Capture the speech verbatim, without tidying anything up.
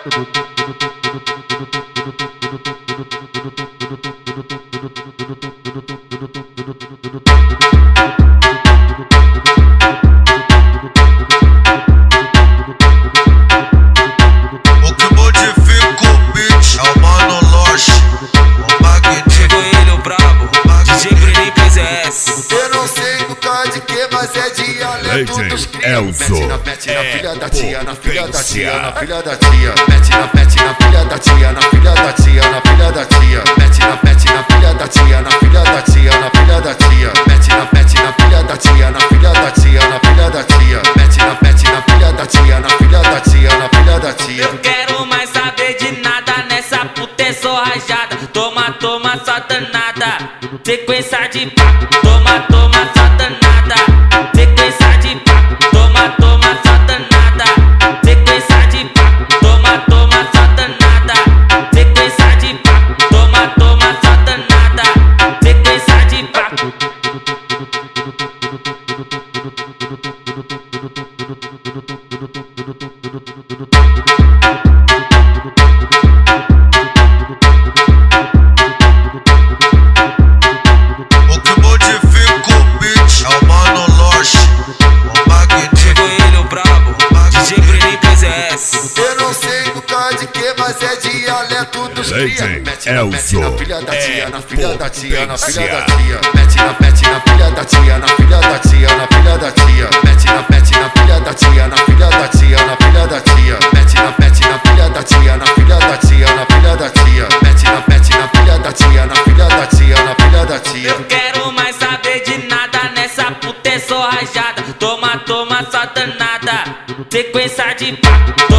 Elzo na filha da tia, na filha da tia, na filha da tia. Mete na mete na filha da tia, na filha da tia, na filha da tia. Mete na mete na filha da tia, na filha da tia, na filha da tia. Mete na mete na filha da tia, na filha da tia, na filha da tia. Mete na mete na filha da tia, na filha da tia, na filha da tia. Eu quero mais saber de nada nessa puta é só rajada. Toma, toma, só danada. Sequência de papo. Toma, toma, só danada. Sequência de papo. Toma, toma, só danada. Sequência de papo. Toma, toma, só danada. Sequência de papo. Toma, toma, só danada. Sequência de papo. Eu não sei do de que, mas é dialeto dos cria. Mete na mete na filha da tia, na filha da tia, na filha da tia. Mete na mete na filha da tia, na filha da tia, na filha da tia. Mete na mete na filha da tia, na filha da tia, na filha da tia. Mete na mete na filha da tia, na filha da tia, na filha da tia. Mete na mete na filha da tia, na filha da tia, na filha da tia. Eu quero mais saber de nada nessa puta é só rajada. Toma, toma, só danada. Sequência de papo.